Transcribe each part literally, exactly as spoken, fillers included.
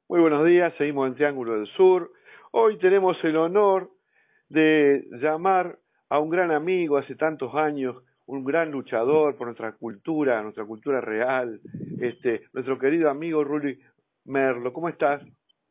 Muy buenos días, seguimos en Triángulo del Sur. Hoy tenemos el honor de llamar a un gran amigo hace tantos años, un gran luchador por nuestra cultura, nuestra cultura real, este, nuestro querido amigo Ruli Merlo. ¿Cómo estás?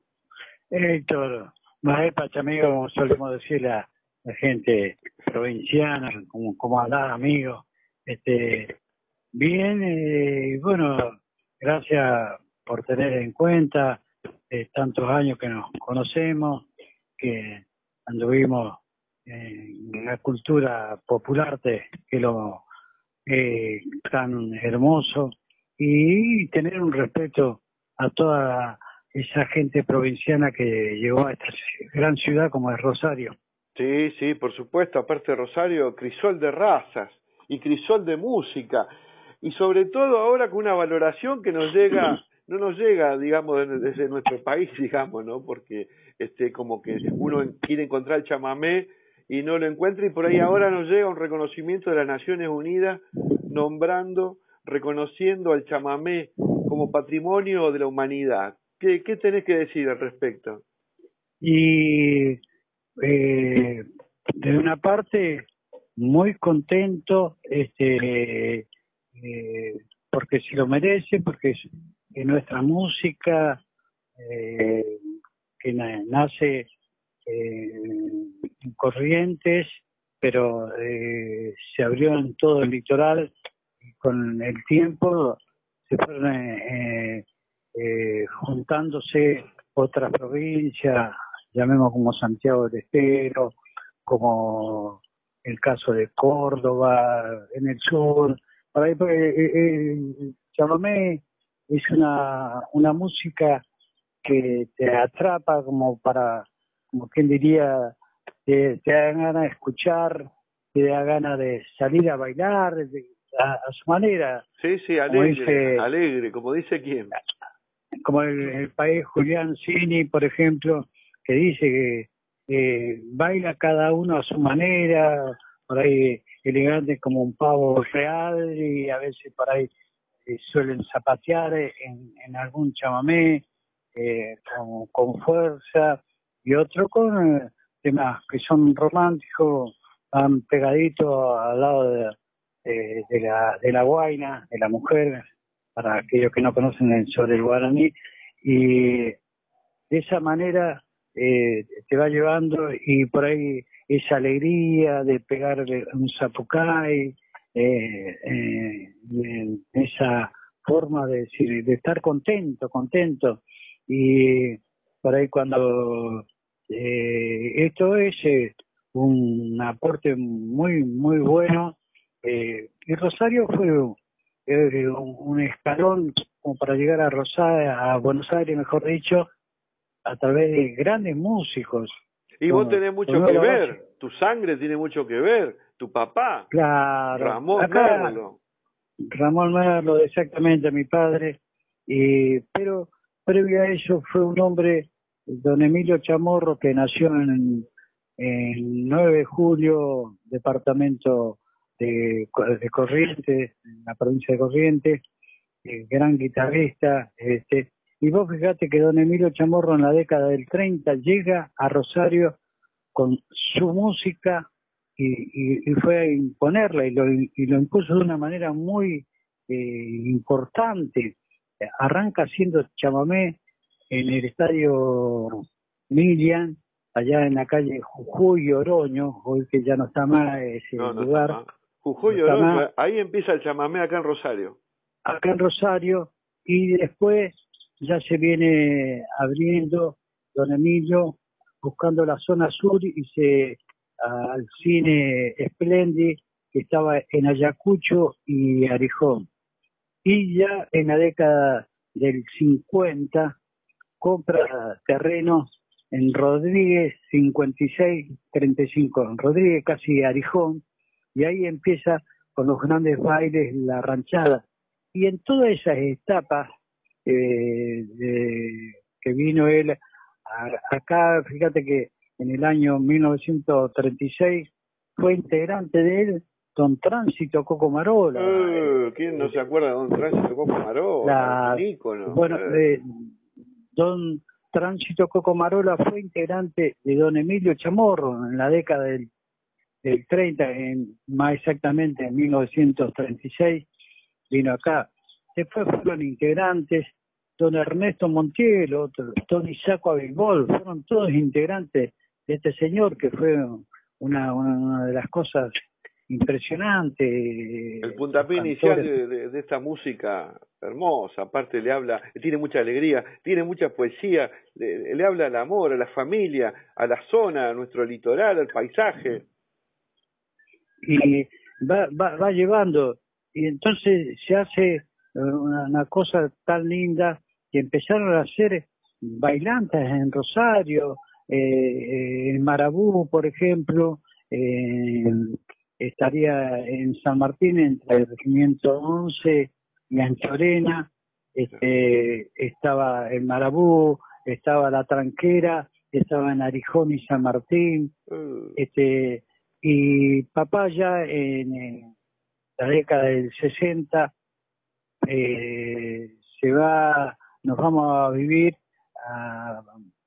Héctor, Maé Pachamigo, como solemos decir la, la gente provinciana, como, como andás, amigo. Este, bien, eh, bueno, gracias por tener en cuenta eh, tantos años que nos conocemos, que anduvimos en la cultura popular, de, que lo eh, tan hermoso, y tener un respeto a toda esa gente provinciana que llegó a esta gran ciudad como es Rosario. Sí, sí, por supuesto, aparte de Rosario, crisol de razas y crisol de música, y sobre todo ahora con una valoración que nos llega, no nos llega, digamos, desde nuestro país, digamos, ¿no? Porque este, como que uno quiere encontrar el chamamé y no lo encuentra, y por ahí ahora nos llega un reconocimiento de las Naciones Unidas nombrando, reconociendo al chamamé como patrimonio de la humanidad. ¿Qué, qué tenés que decir al respecto? Y eh, de una parte, muy contento, este, eh, porque se lo merece, porque es, es nuestra música, eh, que na- nace eh, en Corrientes, pero eh, se abrió en todo el litoral, y con el tiempo se fueron eh, eh, juntándose otras provincias, llamemos como Santiago del Estero, como el caso de Córdoba, en el sur. Por ahí, pues, eh, eh, el chamamé es una, una música que te atrapa como para, como quien diría, te, te da ganas de escuchar, te da ganas de salir a bailar de, a, a su manera. Sí, sí, Como alegre, dice, alegre, como dice quién. como el, el país Julián Cini, por ejemplo, que dice que eh, baila cada uno a su manera, por ahí elegante como un pavo real, y a veces por ahí eh, suelen zapatear en, en algún chamamé eh, con, con fuerza, y otro con eh, temas que son románticos, van pegaditos al lado de, de, de la, de la guaina, de la mujer, para aquellos que no conocen el, sobre el guaraní, y de esa manera eh, te va llevando, y por ahí esa alegría de pegarle un zapucay, eh, eh, de esa forma de decir, de estar contento, contento, y por ahí cuando eh, esto es eh, un aporte muy, muy bueno, eh, y Rosario fue eh, un, un escalón como para llegar a Rosario, a Buenos Aires, mejor dicho, a través de grandes músicos. Y vos Como, tenés mucho como que la ver, base. tu sangre tiene mucho que ver, tu papá, Claro, Ramón acá Merlo. Ramón Merlo, exactamente, mi padre, y, pero previo a eso fue un hombre, don Emilio Chamorro, que nació en el nueve de julio, departamento de, de Corrientes, en la provincia de Corrientes, eh, gran guitarrista, este, y vos fíjate que don Emilio Chamorro en la década del treinta llega a Rosario con su música, y, y, y fue a imponerla, y lo, y lo impuso de una manera muy eh, importante. Arranca haciendo chamamé en el estadio Milian, allá en la calle Jujuy y Oroño, hoy que ya no está más ese No, no está lugar, más. no Jujuy está Oroño, más, eh, ahí empieza el chamamé acá en Rosario. acá en Rosario, y después ya se viene abriendo don Emilio, buscando la zona sur, y se al cine Splendid, que estaba en Ayacucho y Arijón. Y ya en la década del cincuenta compra terrenos en Rodríguez cincuenta y seis treinta y cinco, en Rodríguez casi Arijón, y ahí empieza con los grandes bailes, la ranchada. Y en todas esas etapas eh, de, que vino él a, acá, fíjate que en el año mil novecientos treinta y seis fue integrante de él don Tránsito Coco Marola. Eh, ¿quién no se acuerda de Don Tránsito Coco Marola? Un La, ícono. bueno, Eh. eh, don Tránsito Cocomarola fue integrante de don Emilio Chamorro en la década del, del treinta, en, más exactamente en mil novecientos treinta y seis, vino acá. Después fueron integrantes don Ernesto Montiel, otro, don Isaco Abilbol, fueron todos integrantes de este señor que fue una, una de las cosas impresionantes. El puntapié inicial de, de, de esta música hermosa, aparte le habla, tiene mucha alegría, tiene mucha poesía, le, le habla al amor, a la familia, a la zona, a nuestro litoral, al paisaje. Y va, va, va llevando, y entonces se hace una, una cosa tan linda que empezaron a hacer bailantes en Rosario, eh, en Marabú, por ejemplo, eh, estaría en San Martín entre el Regimiento once y Anchorena, este, estaba en Marabú, estaba La Tranquera, estaba en Arijón y San Martín, este, y papá ya en, en la década del sesenta eh, se va, nos vamos a vivir a,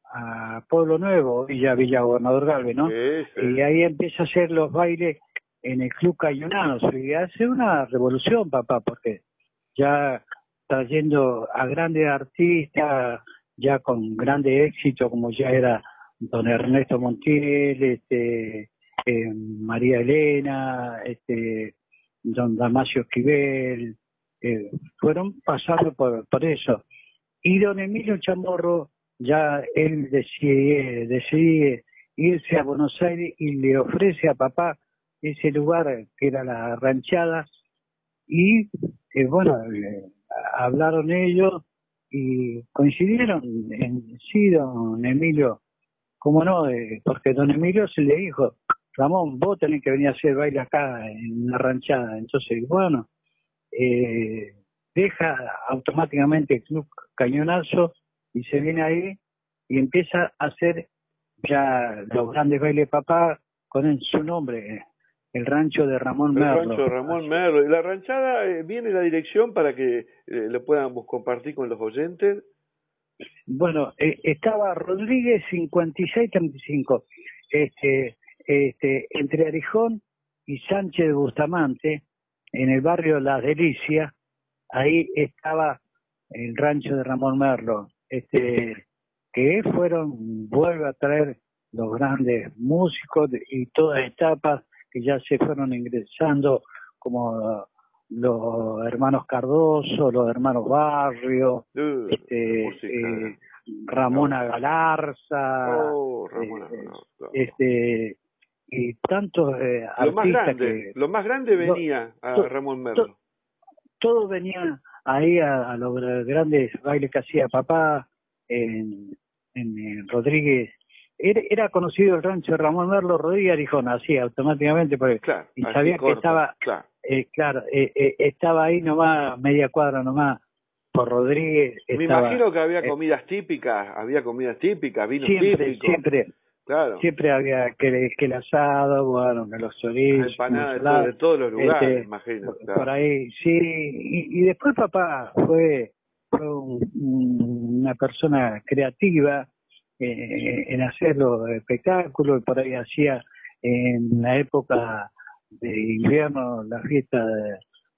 a Pueblo Nuevo, Villa, Villa Gobernador Galvez, ¿no? Sí, sí. Y ahí empieza a hacer los bailes en el Club Cañonanos, y hace una revolución papá, porque ya trayendo a grandes artistas, ya con grande éxito, como ya era don Ernesto Montiel, este, eh, María Elena, este, don Damasio Esquivel, eh, fueron pasando por, por eso. Y don Emilio Chamorro, ya él decide, decide irse a Buenos Aires y le ofrece a papá ese lugar que era la ranchada, y eh, bueno, eh, hablaron ellos y coincidieron en sí, don Emilio, cómo no, eh, porque don Emilio se le dijo, Ramón, vos tenés que venir a hacer baile acá en la ranchada. Entonces, bueno, eh, deja automáticamente el Club Cañonazo y se viene ahí y empieza a hacer ya los grandes bailes papá con el, su nombre, el rancho de Ramón El Merlo. rancho de Ramón Merlo. ¿Y la ranchada eh, viene la dirección para que eh, lo podamos compartir con los oyentes? Bueno, eh, estaba Rodríguez cincuenta y seis treinta y cinco, este, este, entre Arijón y Sánchez de Bustamante, en el barrio Las Delicias, ahí estaba el rancho de Ramón Merlo, este, que fueron, vuelve a traer los grandes músicos y todas etapas que ya se fueron ingresando, como los hermanos Cardoso, los hermanos Barrio, Uh, este, eh, Ramona Galarza, oh, Ramona, eh, no, no. este, y tantos eh, Lo más artistas grande, que... lo más grande venía lo, a to, Ramón Merlo. To, todo venía ahí a, a los grandes bailes que hacía papá en, en, en Rodríguez. Era, era conocido el rancho de Ramón Merlo, Rodríguez Arijón, así automáticamente, porque Claro, y así sabía corta, que estaba, claro, eh, claro, eh, eh, estaba ahí nomás, media cuadra nomás, por Rodríguez. Me estaba, imagino que había eh, comidas típicas, había comidas típicas, vinos siempre, típicos. siempre, Claro. siempre había que, que el asado, bueno, que los chorizos, Empanadas de, todo, de todos los lugares, este, imagino. por Claro. ahí, sí, y, y después papá fue, fue un, un, una persona creativa eh, en hacer los espectáculos, por ahí hacía en la época de invierno la fiesta de,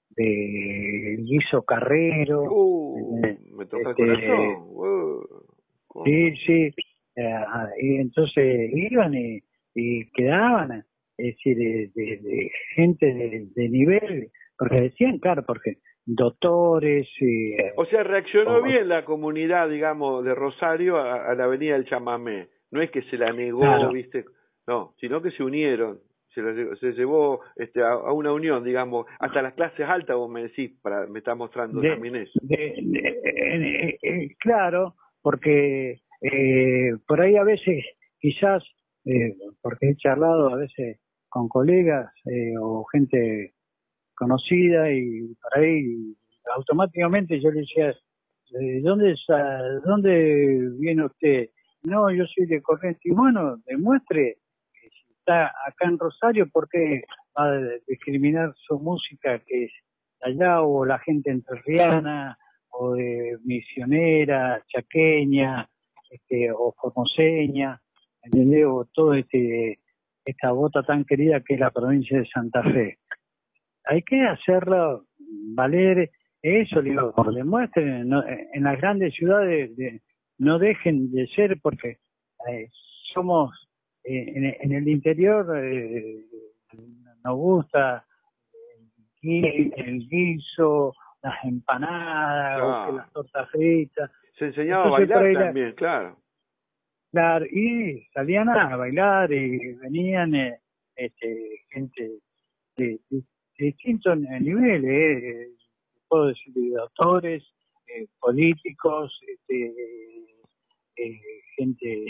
de guiso carrero. Uh, eh, me toca este, el corazón. Uh, sí, sí, eh, y entonces iban y, y quedaban, es decir, de, de, de gente de, de nivel, porque decían, claro, porque doctores y... O sea, reaccionó o, bien la comunidad, digamos, de Rosario a, a la avenida del Chamamé. No es que se la negó, claro, viste, no, sino que se unieron. Se, la, se llevó este, a, a una unión, digamos, hasta las clases altas, vos me decís, para, me está mostrando de, también eso. de, de, eh, eh, claro, porque eh, por ahí a veces, quizás, eh, porque he charlado a veces con colegas eh, o gente conocida, y por ahí automáticamente yo le decía, ¿de dónde, dónde viene usted? No, yo soy de Corrientes. Y bueno, demuestre que si está acá en Rosario, ¿por qué va a discriminar su música que es allá, o la gente entrerriana, o de misionera, chaqueña, este, o Formoseña, ¿entendés? O todo este, esta bota tan querida que es la provincia de Santa Fe. Hay que hacerlo valer eso, digo, demuestren, no, en las grandes ciudades de, no dejen de ser, porque eh, somos, eh, en, en el interior eh, nos gusta el, el guiso, las empanadas, Claro. o que las tortas fritas. Se enseñaba Entonces, a por ahí bailar la, también, claro. claro, y salían a bailar y venían eh, este, gente de, de, de distintos niveles, eh, puedo decir, de doctores, eh, políticos, este, eh, gente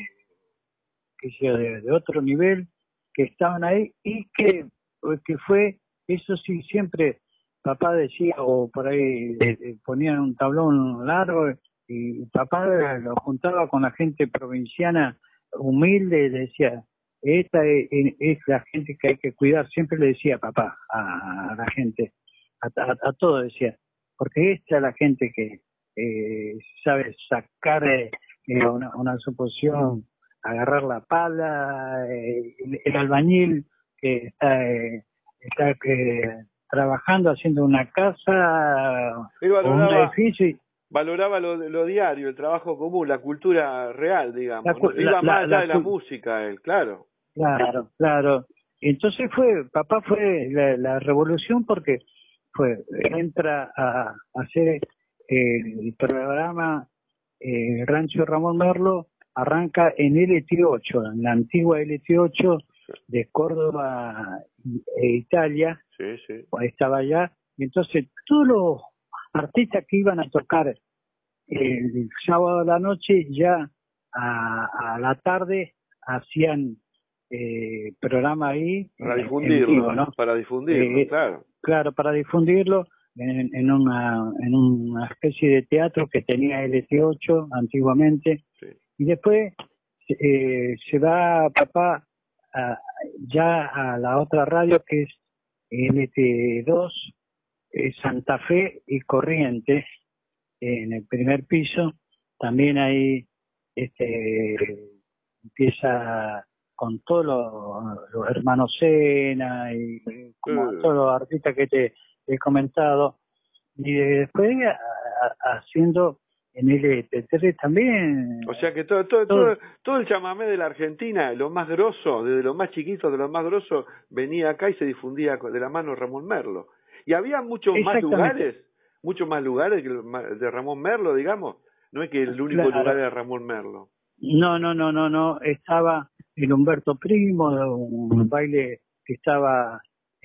que sea de, de otro nivel, que estaban ahí y que, que fue, eso sí, siempre papá decía, o por ahí eh, eh, ponían un tablón largo y papá lo juntaba con la gente provinciana humilde y decía, esta es, es la gente que hay que cuidar, siempre le decía papá a, a la gente, a, a, a todo decía, porque esta es la gente que eh, sabe sacar eh, una, una suposición, agarrar la pala, eh, el, el albañil que está, eh, está eh, trabajando haciendo una casa Él o un valoraba, edificio. Y valoraba lo, lo diario, el trabajo común, la cultura real, digamos. la, ¿No? la, Iba la, más allá la, de la música, él, claro. claro, claro. Entonces fue, papá fue la, la revolución porque fue, entra a, a hacer eh, el programa eh, Rancho Ramón Merlo, arranca en L T ocho, en la antigua L T ocho de Córdoba e Italia, Sí, sí. estaba allá, y entonces todos los artistas que iban a tocar eh, el sábado a la noche, ya a, a la tarde hacían eh, programa ahí Para en, en difundirlo, vivo, ¿no? para difundirlo, Eh, claro. claro, para difundirlo en, en, una, en una especie de teatro que tenía L T ocho antiguamente, Sí. y después eh, se va papá a, ya a la otra radio que es L T dos, eh, Santa Fe y Corrientes, en el primer piso. También ahí este, empieza con todos los, los hermanos Sena y como Eh, todos los artistas que te he comentado, y después a, a, haciendo en L T tres también O sea que todo, todo, todo. todo, todo el chamamé de la Argentina, lo más grosso, desde lo más chiquito de lo más grosso, venía acá y se difundía de la mano de Ramón Merlo. Y había muchos más Exactamente, lugares, muchos más lugares que el de Ramón Merlo, digamos. No es que el único lugar claro. era Ramón Merlo. No, no, no, no, no. Estaba el Humberto Primo, un baile que estaba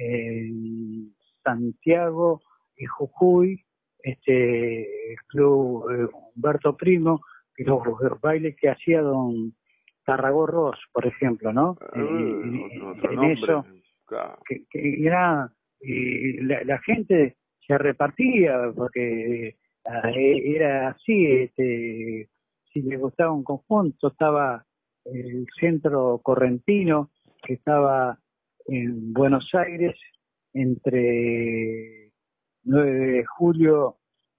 en Santiago y Jujuy, este el club eh, Humberto Primo, y los, los bailes que hacía don Tarragó Ross, por ejemplo, ¿no? Eh, En, otro, otro en nombre, eso, claro. que, que era, y la, la gente se repartía, porque eh, era así, este si les gustaba un conjunto, estaba el centro correntino, que estaba en Buenos Aires, entre nueve de julio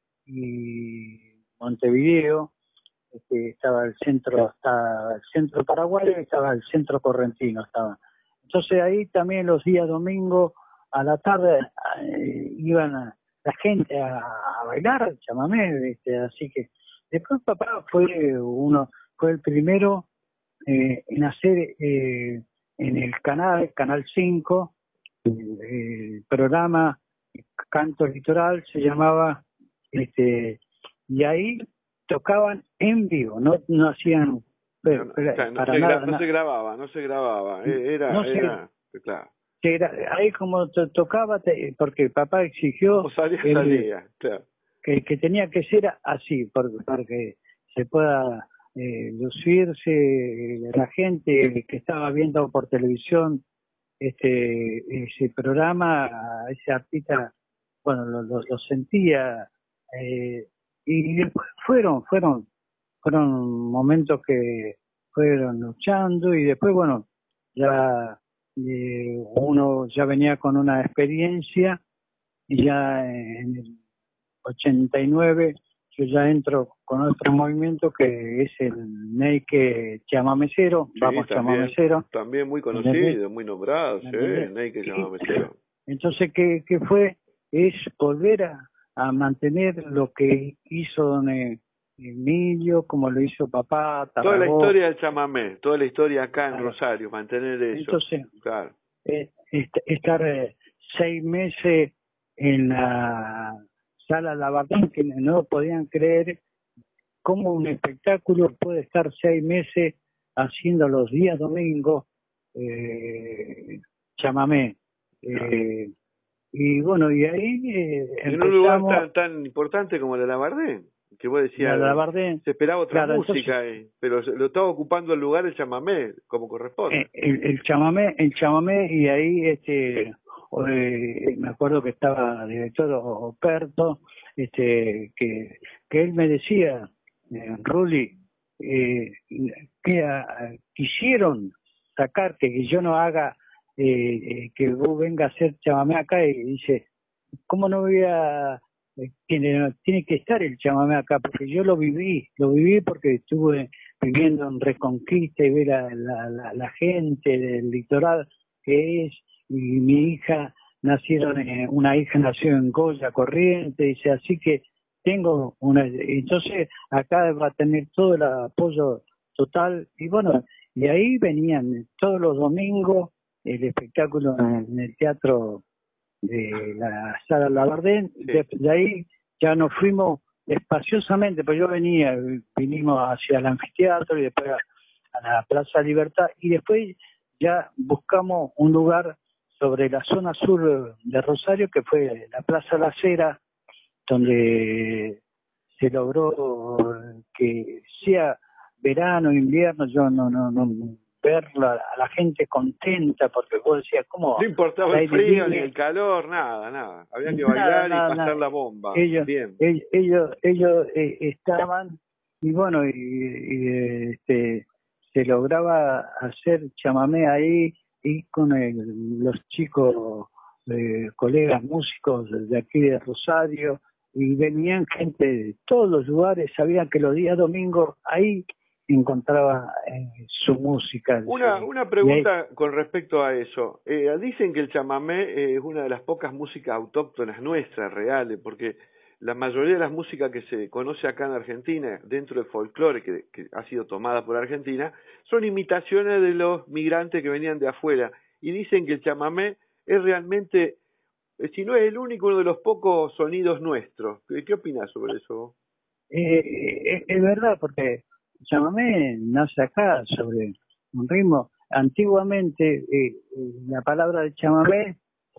y Montevideo, este, estaba el centro, estaba el centro paraguayo y estaba el centro correntino, estaba. Entonces ahí también los días domingos a la tarde eh, iban a, la gente a, a bailar chamamé, este, así que después papá fue uno, fue el primero eh, en hacer eh, en el canal, Canal cinco, el, el programa Canto Litoral se llamaba, este, y ahí tocaban en vivo, no, no hacían No, pero, no, pero, claro, no para se, gra- nada, no se na- grababa, no se grababa. Eh, Era, no sé, era, claro. era, ahí como to- tocaba, te- porque papá exigió Como salía, el, salía, claro. que, que tenía que ser así, porque, para que se pueda eh, lucirse la gente que estaba viendo por televisión este ese programa, a ese artista, bueno, lo, lo, lo sentía, eh, y después fueron, fueron, fueron momentos que fueron luchando y después, bueno, ya eh, uno ya venía con una experiencia y ya en el ochenta y nueve yo ya entro con otro movimiento que es el Neike Chamamecero, Sí, vamos también, Chamamecero. también muy ¿Entendés? conocido, muy nombrado, sí, ¿Entendés? Neike Y Chamamecero. entonces, ¿qué, qué fue? Es volver a, a mantener lo que hizo don E- Emilio, como lo hizo papá, Toda la Tarragó. historia del chamamé, toda la historia acá en Claro. Rosario, mantener eso, Entonces, claro. eh, est- estar eh, seis meses en la sala Labardén, que no podían creer cómo un espectáculo puede estar seis meses haciendo los días domingos eh, chamamé. Eh, y bueno, y ahí eh, En un lugar empezamos tan tan importante como la Labardén, que vos la decías, Labardén. se esperaba otra Claro, entonces música, eh, pero se- lo estaba ocupando el lugar el chamamé, como eh, corresponde. el, el chamamé, el chamamé, y ahí este eh, me acuerdo que estaba director Operto, este que, que él me decía, eh, Ruli, eh, que ah, quisieron sacarte, que yo no haga, eh, eh, que vos vengas a hacer chamamé acá, y dice, ¿cómo no voy a...? eh, Tiene, tiene que estar el chamamé acá, porque yo lo viví, lo viví porque estuve viviendo en Reconquista y ver a la, la, la gente del litoral que es, y mi hija, nacieron, eh, una hija nació en Goya, Corriente, dice, así que tengo una, entonces acá va a tener todo el apoyo total, y bueno, y ahí venían todos los domingos el espectáculo en, en el teatro de la sala Labardén, Sí. de, de ahí ya nos fuimos espaciosamente, pues yo venía, vinimos hacia el anfiteatro y después a, a la Plaza Libertad, y después ya buscamos un lugar sobre la zona sur de Rosario, que fue la Plaza La Cera, donde se logró que sea verano, invierno, yo no, no, no, ver la, a la gente contenta, porque vos decías, ¿cómo No importaba al el aire frío ni libre? el calor, nada, nada. Había que Nada, bailar y nada, pasar nada. la bomba. Ellos, Bien. ellos, ellos, ellos eh, estaban, y bueno, y, y, este, se lograba hacer chamamé ahí, y con el, los chicos, eh, colegas músicos de aquí de Rosario, y venían gente de todos los lugares, sabían que los días domingos ahí encontraba eh, su música. Una, Sí. una Y ahí, pregunta con respecto a eso. Eh, dicen que el chamamé eh, es una de las pocas músicas autóctonas nuestras, reales, porque la mayoría de las músicas que se conoce acá en Argentina, dentro del folclore que, que ha sido tomada por Argentina, son imitaciones de los migrantes que venían de afuera. Y dicen que el chamamé es realmente, eh, si no es el único, uno de los pocos sonidos nuestros. ¿Qué, qué opinas sobre eso? Eh, eh, es verdad, porque chamamé nace acá sobre un ritmo. Antiguamente, eh, la palabra de chamamé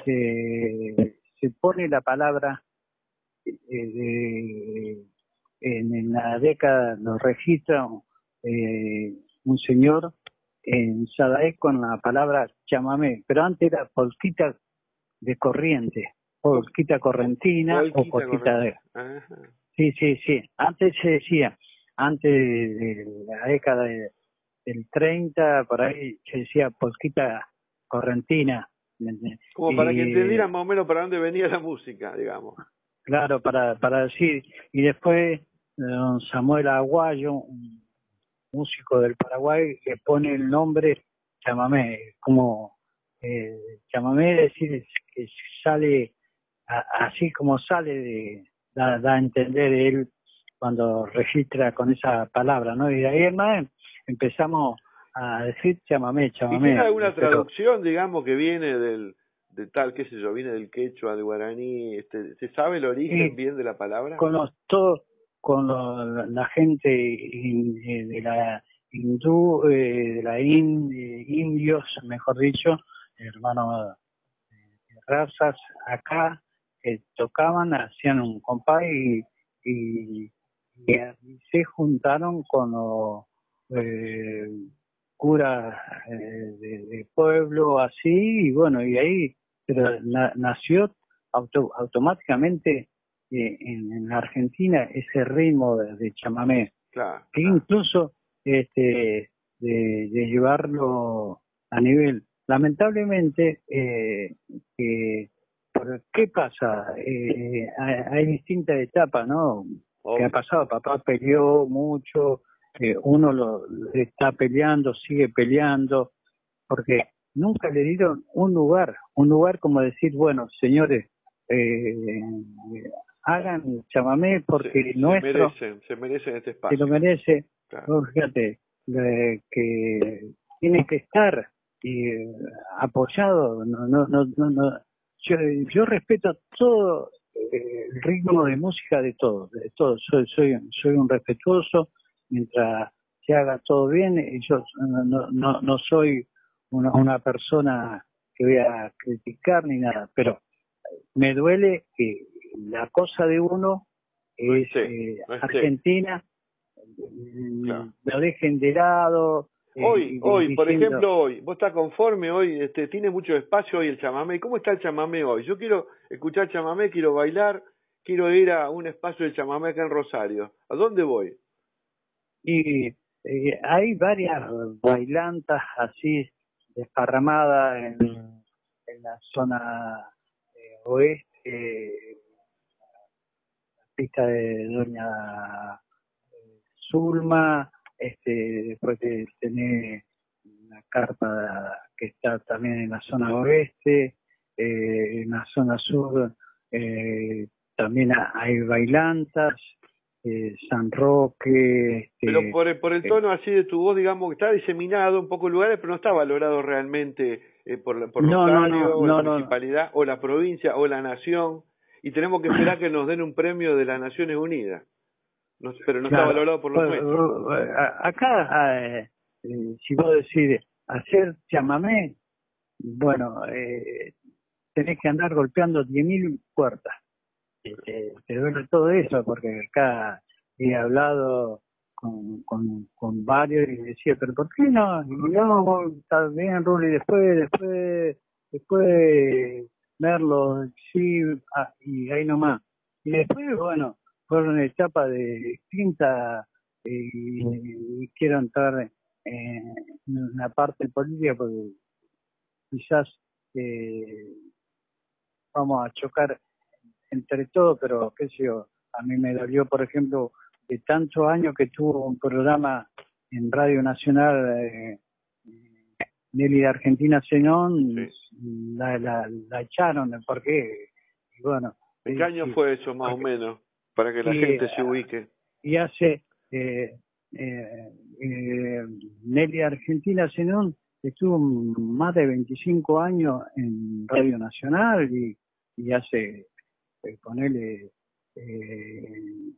se, se pone la palabra eh, de- en, en la década, lo registra eh, un señor en Sadaé con la palabra chamamé, pero antes era polquita de corriente, polquita correntina o Polquita polquita correcta. de... Ajá. Sí, sí, sí. Antes se decía, antes de, de la década de, del treinta, por ahí se decía polquita correntina. Como para que Y entendieran más o menos para dónde venía la música, digamos. claro, para, para decir, y después don Samuel Aguayo, un músico del Paraguay, le pone el nombre chamamé, como eh, chamamé, es decir, que sale a- así como sale de, da, da a entender él cuando registra con esa palabra, ¿no? Y de ahí en más empezamos a decir chamamé, ¿Y tiene chamamé, alguna pero traducción, digamos, que viene del, de tal, qué sé yo, viene del quechua, del guaraní? Este, ¿se sabe el origen y bien de la palabra? con los todo, con lo- la gente in- eh, de la hindú, eh, de la in- eh, indios, mejor dicho, hermanos de razas acá, que tocaban, hacían un compás y, y, y así se juntaron con los eh, curas eh, de, de pueblo, así, y bueno, y ahí pero na- nació auto, automáticamente eh, en, en Argentina ese ritmo de, de chamamé, Claro, que claro. incluso este de, de llevarlo a nivel, lamentablemente, eh, que, ¿por qué pasa? Eh, hay, hay distintas etapas, ¿no? que ha pasado. Papá peleó mucho, eh, uno lo está peleando, sigue peleando, porque nunca le dieron un lugar, un lugar como decir, bueno, señores, eh, hagan chamamé porque se, nuestro, se merecen, se merecen este se lo espacio. merece. Claro. Oh, fíjate, eh, que tiene que estar eh, apoyado. No, no, no, no, no. Yo, yo respeto todo eh, el ritmo de música de todos, de todos. Soy, soy, soy un respetuoso mientras se haga todo bien. Y yo no, no, no, no soy una, una persona que voy a criticar ni nada, pero me duele que la cosa de uno No es esté, eh, no esté. Argentina, Claro. lo dejen de lado eh, Hoy, y, y hoy, por diciendo, ejemplo, hoy, ¿vos estás conforme hoy? Este, ¿tiene mucho espacio hoy el chamamé? ¿Cómo está el chamamé hoy? Yo quiero escuchar chamamé, quiero bailar, quiero ir a un espacio de chamamé acá en Rosario. ¿A dónde voy? y eh, hay varias bailantas así desparramadas en, en la zona eh, oeste, la pista de Doña Zulma, este, después de tener una carpa que está también en la zona oeste, eh, en la zona sur eh, también hay bailantas, eh, San Roque, Pero este, por el, por el eh, tono así de tu voz, digamos que está diseminado en pocos lugares, pero no está valorado realmente eh, por, la- por no, no, no, Rosario o la no, no, municipalidad o la provincia o la nación, y tenemos que esperar que nos den un premio de las Naciones Unidas. No, pero no está claro. valorado por los Pues, nuestros. a- acá, eh, eh, si vos decís hacer chamamé, bueno, eh, tenés que andar golpeando diez mil puertas. Te, te duele todo eso, porque acá he hablado con, con, con varios y decía, pero ¿por qué no? No, vos estás bien, Ruli, después, después, después verlo, sí, ah, y ahí nomás. Y después, bueno, fueron etapas de distintas y, y quiero entrar en una parte política porque quizás eh, vamos a chocar entre todo, pero qué sé yo, a mí me dolió, por ejemplo, de tantos años que tuvo un programa en Radio Nacional, eh, Nelly de Argentina Zenón, Sí. la, la, la echaron, ¿por qué? Y bueno, ¿En qué y, año y, fue eso, más o porque, menos? Para que la y, gente se ubique. y hace eh, eh, eh, Nelly de Argentina Zenón estuvo más de veinticinco años en Radio Nacional y, y hace eh, ponerle eh,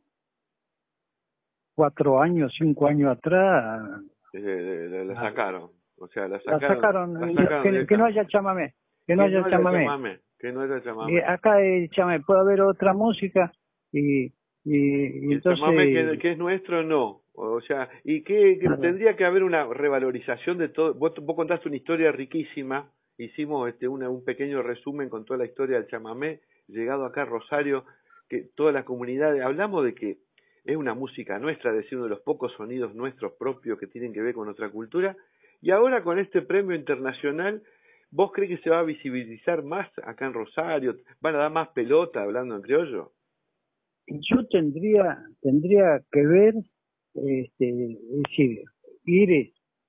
cuatro años, cinco años atrás, Eh, de- de- la la, sacaron. O sea, la la sacaron, sacaron, la eh, sacaron que, que no haya directamente. chamamé, que no Que no haya haya chamamé. chamamé, que no haya Y chamamé. acá el chamamé, puede haber otra música y, y, y Y el chamamé que, entonces, que es nuestro, no. O sea, y que, que tendría que haber una revalorización de todo. Vos, vos contaste una historia riquísima. Hicimos este una, un pequeño resumen con toda la historia del chamamé, llegado acá a Rosario, que toda la comunidad, hablamos de que es una música nuestra, es decir, uno de los pocos sonidos nuestros propios que tienen que ver con nuestra cultura. Y ahora con este premio internacional, ¿vos crees que se va a visibilizar más acá en Rosario? ¿Van a dar más pelota hablando en criollo? yo tendría tendría que ver, este, es decir, ir,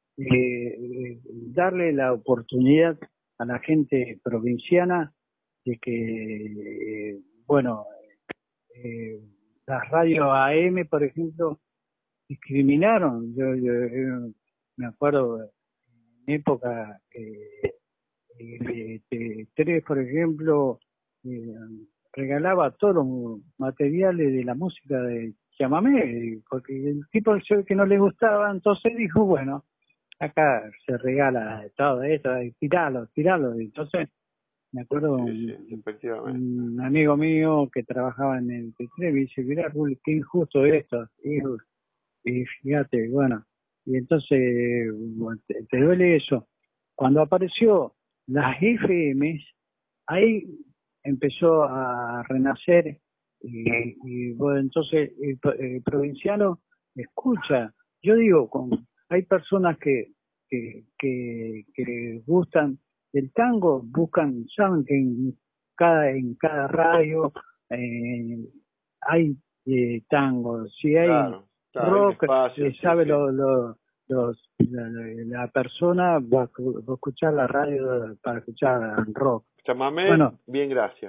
eh, darle la oportunidad a la gente provinciana de que, eh, bueno, eh, las radios A M, por ejemplo, discriminaron. Yo, yo, yo me acuerdo en época que eh, eh, tres, por ejemplo, eh, regalaba todos los materiales de la música de chamamé, porque el tipo que no le gustaba, entonces dijo, bueno, acá se regala todo esto, y tiralo, tiralo. Entonces, me acuerdo Sí, sí, un, efectivamente. un amigo mío que trabajaba en el P tres, me dice, mirá, Ruli, qué injusto esto. Y, y fíjate, bueno, y entonces bueno, te, te duele eso. Cuando apareció las F M, ahí empezó a renacer y, y bueno, entonces el, el provinciano escucha. Yo digo, con, hay personas que, que, que, que gustan del tango, buscan, saben que en cada, en cada radio eh, hay eh, tango. Si hay Claro, claro, hay un rock, espacio, eh, sí, sabe sí. lo, lo, los, la, la- la persona va a, escu- va a escuchar la radio para escuchar rock. Chamamé, Bueno, bien, gracias.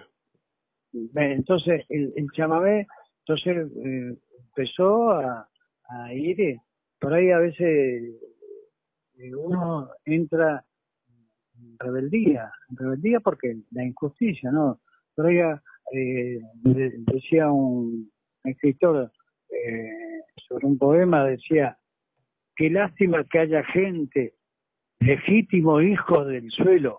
ve, entonces el, el chamamé, entonces eh, empezó a, a ir, eh, por ahí a veces eh, uno entra en rebeldía, en rebeldía porque la injusticia, ¿no? Por ahí eh, de- decía un escritor eh, sobre un poema, decía, qué lástima que haya gente, legítimo hijo del suelo,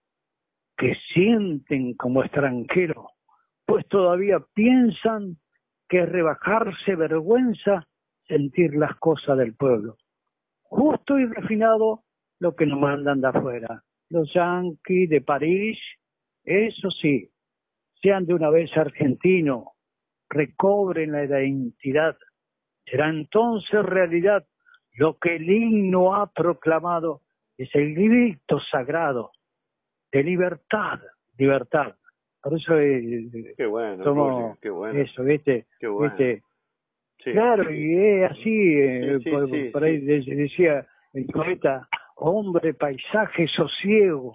que sienten como extranjero, pues todavía piensan que rebajarse vergüenza sentir las cosas del pueblo. Justo y refinado lo que nos mandan de afuera. Los yanquis de París, eso sí, sean de una vez argentinos, recobren la identidad. Será entonces realidad lo que el himno ha proclamado, es el grito sagrado de libertad, libertad. Por eso eh, Qué bueno, somos Rulli, qué bueno, eso, ¿viste? qué bueno. ¿Viste? Sí, Claro, y es así, eh, sí, sí, por, sí, por ahí sí. de- decía el poeta, hombre, paisaje, sosiego,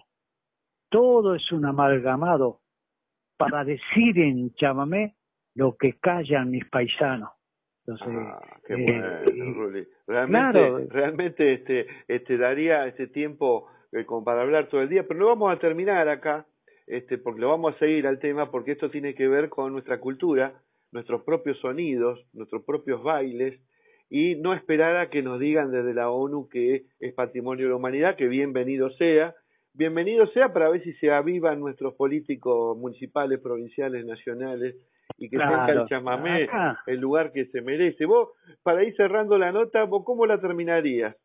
todo es un amalgamado para decir en chamamé lo que callan mis paisanos. Entonces, Ah, qué eh, bueno, y, Rulli. Realmente, claro, realmente este, este daría este tiempo eh, como para hablar todo el día, pero no vamos a terminar acá, este, porque lo vamos a seguir al tema, porque esto tiene que ver con nuestra cultura, nuestros propios sonidos, nuestros propios bailes, y no esperar a que nos digan desde la ONU que es patrimonio de la humanidad, que bienvenido sea, bienvenido sea para ver si se avivan nuestros políticos municipales, provinciales, nacionales, y que tenga el claro, chamamé acá el lugar que se merece. Vos, para ir cerrando la nota, ¿vos cómo la terminarías?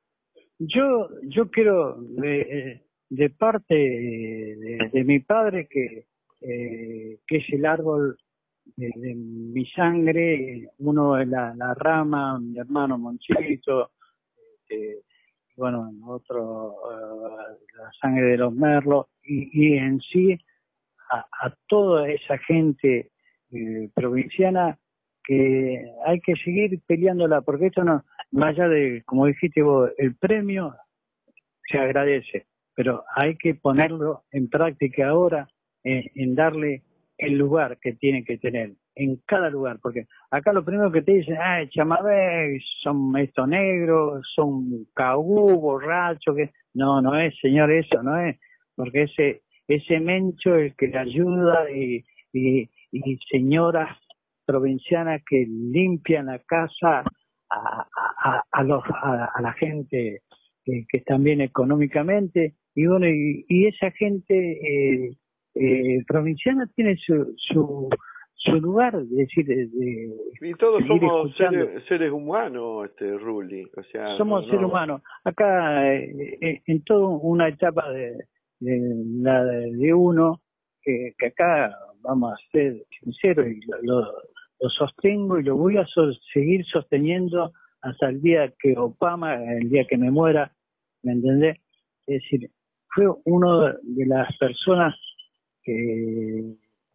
yo yo quiero de, de parte de, de mi padre que eh, que es el árbol de, de mi sangre, uno es la, la rama, mi hermano Monchito, eh, bueno, otro eh, la sangre de los merlos, y, y en sí a, a toda esa gente eh, provinciana que hay que seguir peleándola, porque esto no, más allá de, como dijiste vos, el premio se agradece, pero hay que ponerlo en práctica ahora, en, en darle el lugar que tiene que tener, en cada lugar, porque acá lo primero que te dicen, ah, chamamé, son estos negros, son caú, borrachos, que no, no es, señor, eso no es, porque ese ese mencho es el que le ayuda y, y, y señoras provincianas que limpian la casa a, a, a, los, a, a la gente que, que están bien económicamente, y bueno, y, y esa gente eh, eh, provinciana tiene su, su, su lugar, es decir, de, de Y todos seguir somos escuchando. seres, seres humanos, este Rulli, o sea, no, Somos seres no. humanos. Acá, eh, eh, en toda una etapa de, de, la de, de uno, que, que acá, vamos a ser sinceros, y lo, lo, lo sostengo y lo voy a so- seguir sosteniendo hasta el día que Obama, el día que me muera, ¿me entendés? Es decir, fue uno de las personas que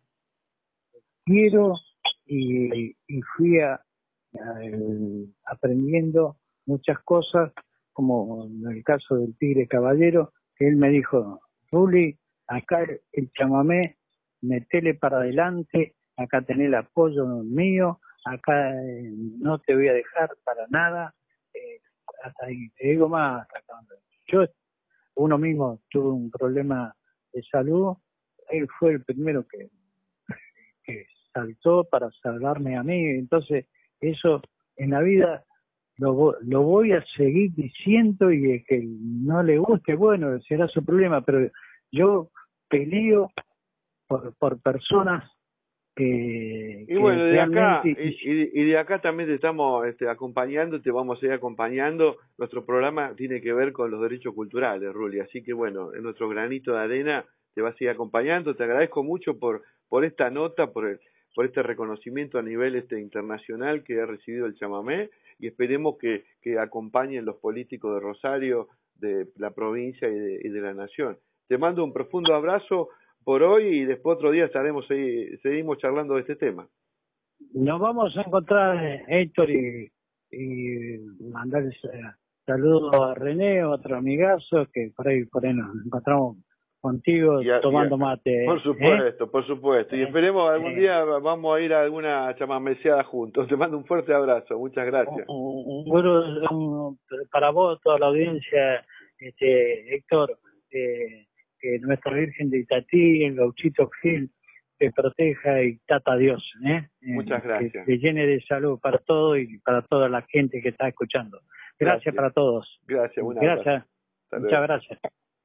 quiero y, y fui a, a- el- aprendiendo muchas cosas, como en el caso del Tigre Caballero, que él me dijo, Ruli, acá el chamamé, metele para adelante, acá tenés el apoyo mío, acá eh, no te voy a dejar para nada, eh, hasta ahí, te digo más, yo uno mismo tuve un problema de salud, él fue el primero que que saltó para salvarme a mí. Entonces, eso en la vida lo, lo voy a seguir diciendo, y el que no le guste, bueno, será su problema, pero yo peleo por, por personas que, Y que bueno, de acá, realmente... y, Y, y, y de acá también te estamos este, acompañando, te vamos a ir acompañando. Nuestro programa tiene que ver con los derechos culturales, Rulli, así que bueno, en nuestro granito de arena te vas a ir acompañando. Te agradezco mucho por, por esta nota, por, el, por este reconocimiento a nivel este, internacional que ha recibido el chamamé, y esperemos que, que acompañen los políticos de Rosario, de la provincia y de, y de la nación. Te mando un profundo abrazo por hoy, y después otro día estaremos ahí, seguimos charlando de este tema. nos vamos a encontrar, Héctor, y, y mandarles eh, saludos a René, otro amigazo, que por ahí, por ahí nos encontramos contigo Y a- y tomando a- mate. por ¿eh? supuesto, por supuesto. Y ¿Eh? esperemos algún Eh, día vamos a ir a alguna chamameceada juntos. Te mando un fuerte abrazo. Muchas un, gracias. un- un- un- para vos, toda la audiencia, este, Héctor, eh, que nuestra Virgen de Itatí, el Gauchito Gil, te proteja y tata Dios, ¿eh? Muchas Eh, que gracias. te llene de salud para todo y para toda la gente que está escuchando. Gracias, Gracias. para todos. Gracias. Un abrazo. Gracias. Hasta Muchas luego. gracias.